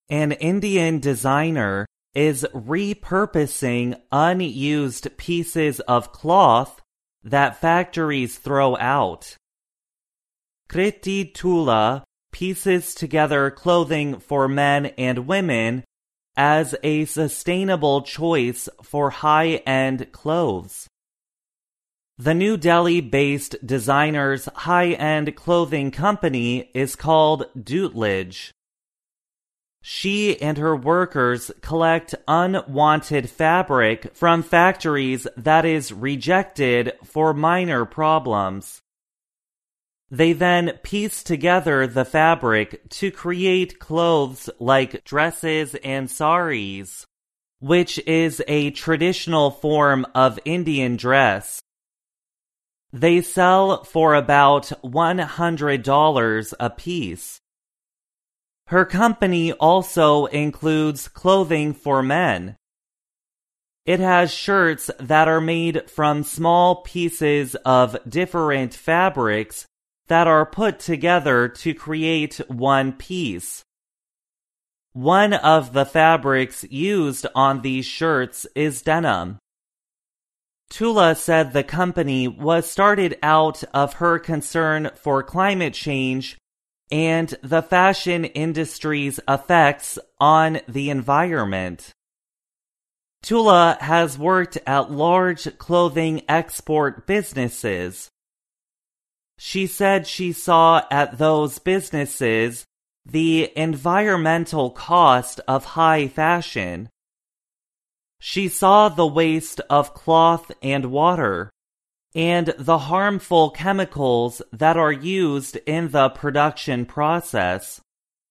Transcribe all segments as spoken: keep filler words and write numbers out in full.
An Indian designer is repurposing unused pieces of cloth that factories throw out. Kriti Tula pieces together clothing for men and women as a sustainable choice for high-end clothes. The New Delhi-based designer's high-end clothing company is called Dutledge. She and her workers collect unwanted fabric from factories that is rejected for minor problems. They then piece together the fabric to create clothes like dresses and saris, which is a traditional form of Indian dress. They sell for about one hundred dollars a piece. Her company also includes clothing for men. It has shirts that are made from small pieces of different fabrics that are put together to create one piece. One of the fabrics used on these shirts is denim. Tula said the company was started out of her concern for climate change and the fashion industry's effects on the environment. Tula has worked at large clothing export businesses. She said she saw at those businesses the environmental cost of high fashion. She saw the waste of cloth and water, and the harmful chemicals that are used in the production process.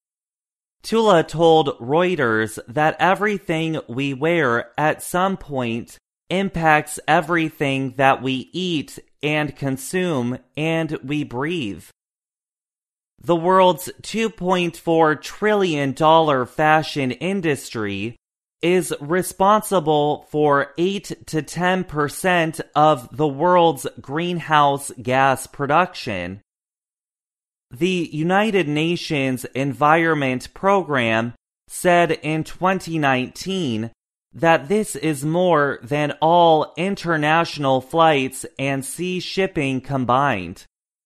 Tula told Reuters that everything we wear at some point impacts everything that we eat and consume and we breathe. The world's two point four trillion dollars fashion industry is responsible for eight to ten percent of the world's greenhouse gas production. The United Nations Environment Program said in twenty nineteen that this is more than all international flights and sea shipping combined.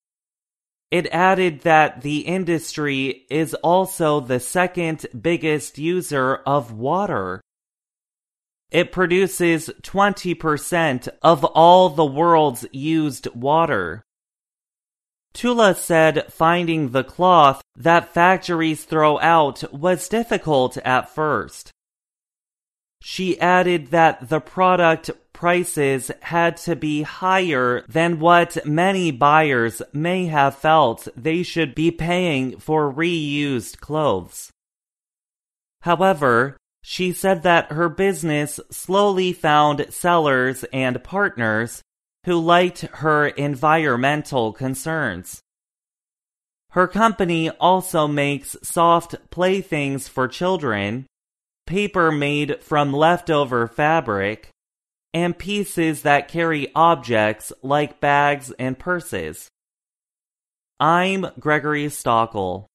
It added that the industry is also the second biggest user of water. It produces twenty percent of all the world's used water. Tula said finding the cloth that factories throw out was difficult at first. She added that the product prices had to be higher than what many buyers may have felt they should be paying for reused clothes. However, she said that her business slowly found sellers and partners who liked her environmental concerns. Her company also makes soft playthings for children, paper made from leftover fabric, and pieces that carry objects like bags and purses. I'm Gregory Stockel.